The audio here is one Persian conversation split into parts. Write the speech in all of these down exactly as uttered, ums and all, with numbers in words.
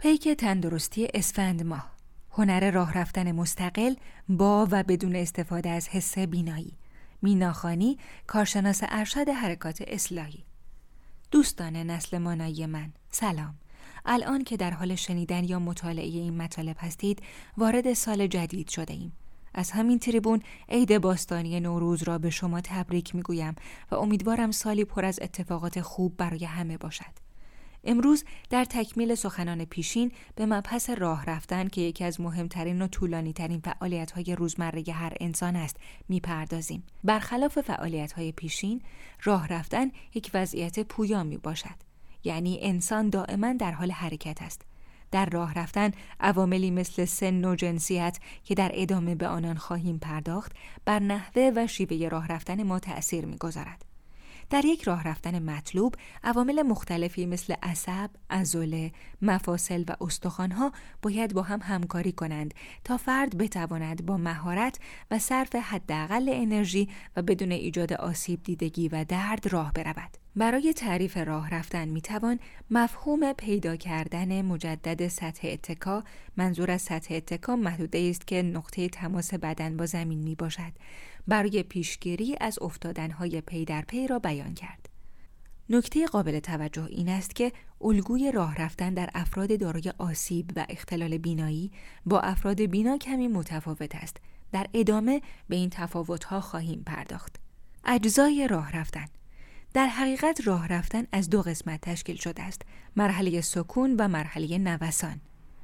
پیک تندرستی اسفند ماه، هنر راه رفتن مستقل با و بدون استفاده از حس بینایی. مینا خانی، کارشناس ارشد حرکات اصلاحی. دوستان نسل مانایی من، سلام. الان که در حال شنیدن یا مطالعه این مطالب هستید، وارد سال جدید شده ایم. از همین تریبون عید باستانی نوروز را به شما تبریک میگویم و امیدوارم سالی پر از اتفاقات خوب برای همه باشد. امروز در تکمیل سخنان پیشین به مبحث راه رفتن که یکی از مهمترین و طولانی‌ترین فعالیت‌های روزمره هر انسان است می‌پردازیم. برخلاف فعالیت‌های پیشین، راه رفتن یک وضعیت پویا می‌باشد. یعنی انسان دائما در حال حرکت است. در راه رفتن عواملی مثل سن و جنسیت که در ادامه به آنان خواهیم پرداخت، بر نحوه و شیوه راه رفتن ما تأثیر می‌گذارد. در یک راه رفتن مطلوب، عوامل مختلفی مثل عصب، عضله، مفاصل و استخوان‌ها باید با هم همکاری کنند تا فرد بتواند با مهارت و صرف حداقل انرژی و بدون ایجاد آسیب دیدگی و درد راه برود. برای تعریف راه رفتن میتوان مفهوم پیدا کردن مجدد سطح اتکا، منظور از سطح اتکا محدوده است که نقطه تماس بدن با زمین می باشد، برای پیشگیری از افتادن‌های پی در پی را بیان کرد. نکته قابل توجه این است که الگوی راه رفتن در افراد دارای آسیب و اختلال بینایی با افراد بینا کمی متفاوت است. در ادامه به این تفاوت‌ها خواهیم پرداخت. اجزای راه رفتن. در حقیقت راه رفتن از دو قسمت تشکیل شده است: مرحله سکون و مرحله نوسان.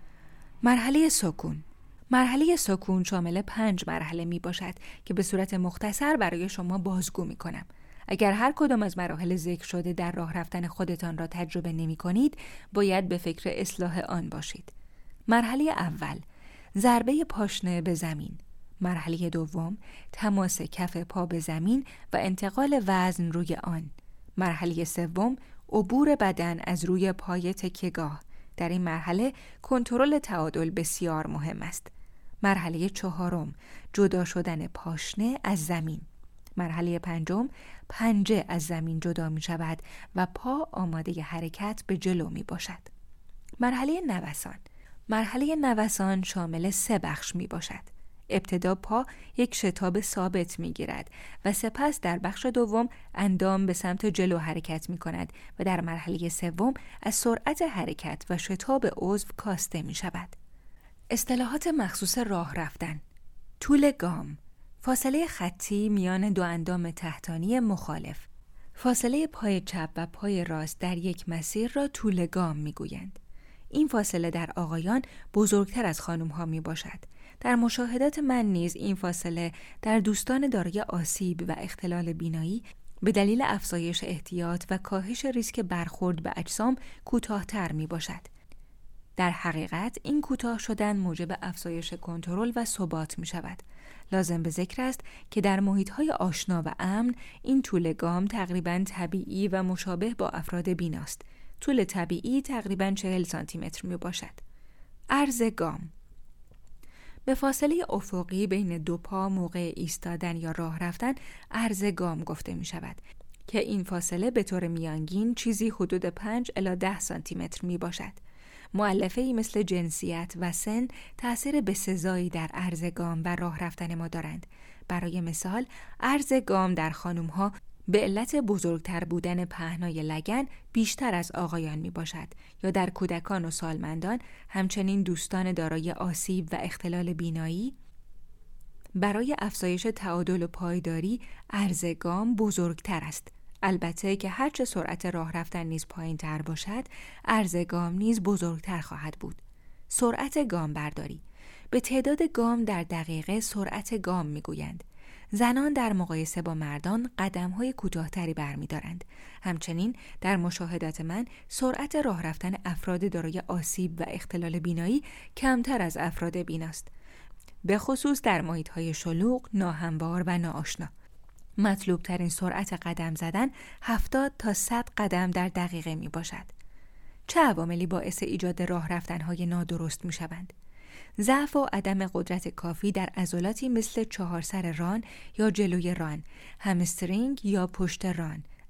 مرحله سکون مرحله سکون شامل پنج مرحله می باشد که به صورت مختصر برای شما بازگو می کنم. اگر هر کدام از مراحل ذکر شده در راه رفتن خودتان را تجربه نمی کنید، باید به فکر اصلاح آن باشید. مرحله اول، ضربه پاشنه به زمین. مرحله دوم، تماس کف پا به زمین و انتقال وزن روی آن. مرحله سوم، عبور بدن از روی پای تکیه‌گاه. در این مرحله کنترل تعادل بسیار مهم است. مرحله چهارم، جدا شدن پاشنه از زمین. مرحله پنجم، پنجه از زمین جدا می شود و پا آماده حرکت به جلو می باشد. مرحله نوسان. مرحله نوسان شامل سه بخش می باشد. ابتدا پا یک شتاب ثابت می گیرد و سپس در بخش دوم اندام به سمت جلو حرکت می کند و در مرحله سوم از سرعت حرکت و شتاب عضو کاسته می شود. اصطلاحات مخصوص راه رفتن: طول گام، فاصله خطی میان دو اندام تحتانی مخالف. فاصله پای چپ و پای راست در یک مسیر را طول گام می گویند. این فاصله در آقایان بزرگتر از خانم‌ها می باشد. در مشاهدات من نیز این فاصله در دوستان دارای آسیب و اختلال بینایی به دلیل افزایش احتیاط و کاهش ریسک برخورد به اجسام کوتاه‌تر می باشد. در حقیقت این کوتاه شدن موجب افزایش کنترل و ثبات می شود. لازم به ذکر است که در محیط‌های آشنا و امن این طول گام تقریباً طبیعی و مشابه با افراد بیناست. طول طبیعی تقریباً چهل سانتی متر می باشد. عرض گام به فاصله افقی بین دو پا موقع ایستادن یا راه رفتن عرض گام گفته می شود که این فاصله به طور میانگین چیزی حدود پنج الی ده سانتی متر می باشد. مؤلفه‌ای مثل جنسیت و سن تأثیر بسزایی در عرض گام و راه رفتن ما دارند. برای مثال، عرض گام در خانم‌ها به علت بزرگتر بودن پهنای لگن بیشتر از آقایان می باشد یا در کودکان و سالمندان، همچنین دوستان دارای آسیب و اختلال بینایی، برای افزایش تعادل و پایداری عرض گام بزرگتر است. البته که هرچه سرعت راه رفتن نیز پایین تر باشد، عرض گام نیز بزرگتر خواهد بود. سرعت گام برداری به تعداد گام در دقیقه سرعت گام می گویند. زنان در مقایسه با مردان قدم‌های کوتاه‌تری برمی‌دارند. همچنین در مشاهدات من سرعت راه رفتن افراد دارای آسیب و اختلال بینایی کمتر از افراد بیناست، به خصوص در محیط‌های شلوغ، ناهموار و ناآشنا. مطلوب ترین سرعت قدم زدن هفتاد تا صد قدم در دقیقه می باشد. چه عواملی باعث ایجاد راه رفتن‌های نادرست می شوند؟ ضعف و عدم قدرت کافی در عضلاتی مثل چهارسر ران یا جلوی ران، همسترینگ یا پشت ران،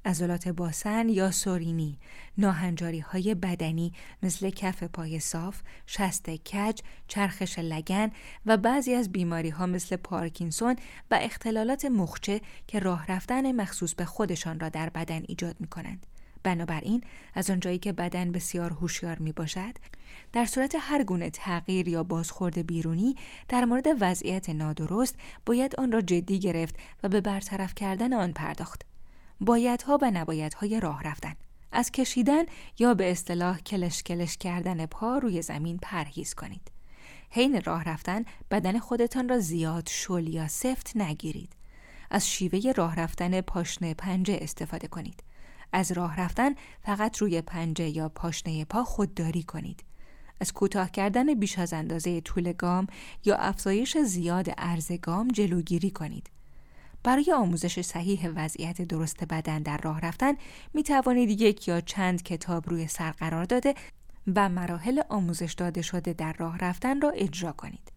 عضلات باسن یا سورینی، ناهنجاری های بدنی مثل کف پای صاف، شست کج، چرخش لگن و بعضی از بیماری ها مثل پارکینسون و اختلالات مخچه که راه رفتن مخصوص به خودشان را در بدن ایجاد می کنند. بنابراین از آنجایی که بدن بسیار هوشیار می باشد، در صورت هر گونه تغییر یا بازخورد بیرونی در مورد وضعیت نادرست باید آن را جدی گرفت و به برطرف کردن آن پرداخت. بایدها و نبایدهای راه رفتن، از کشیدن یا به اصطلاح کلش کلش کردن پا روی زمین پرهیز کنید. حین راه رفتن بدن خودتان را زیاد شل یا سفت نگیرید. از شیوه راه رفتن پاشنه پنجه استفاده کنید. از راه رفتن فقط روی پنجه یا پاشنه پا خودداری کنید. از کوتاه کردن بیش از اندازه طول گام یا افزایش زیاد عرض گام جلوگیری کنید. برای آموزش صحیح وضعیت درست بدن در راه رفتن می توانید یک یا چند کتاب روی سر قرار داده و مراحل آموزش داده شده در راه رفتن را اجرا کنید.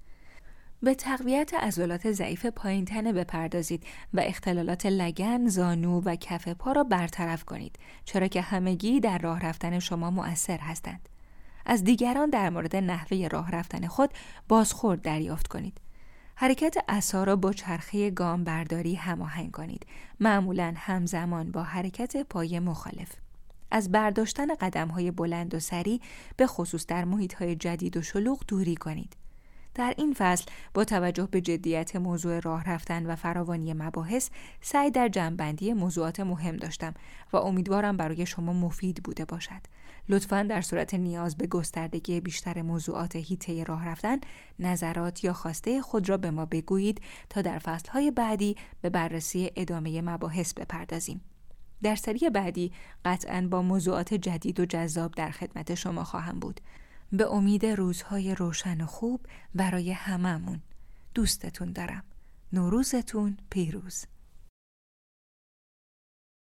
به تقویت عضلات ضعیف پایین تنه بپردازید و اختلالات لگن، زانو و کف پا را برطرف کنید، چرا که همگی در راه رفتن شما مؤثر هستند. از دیگران در مورد نحوه راه رفتن خود بازخورد دریافت کنید. حرکت عصا را با چرخه گام برداری هماهنگ کنید، معمولاً همزمان با حرکت پای مخالف. از برداشتن قدم‌های بلند و سریع به خصوص در محیط‌های جدید و شلوغ دوری کنید. در این فصل با توجه به جدیت موضوع راه رفتن و فراوانی مباحث سعی در جمع‌بندی موضوعات مهم داشتم و امیدوارم برای شما مفید بوده باشد. لطفاً در صورت نیاز به گستردگی بیشتر موضوعات حیطه راه رفتن نظرات یا خواسته خود را به ما بگویید تا در فصل‌های بعدی به بررسی ادامه مباحث بپردازیم. در سری بعدی قطعاً با موضوعات جدید و جذاب در خدمت شما خواهم بود. به امید روزهای روشن و خوب برای هممون. دوستتون دارم. نوروزتون پیروز.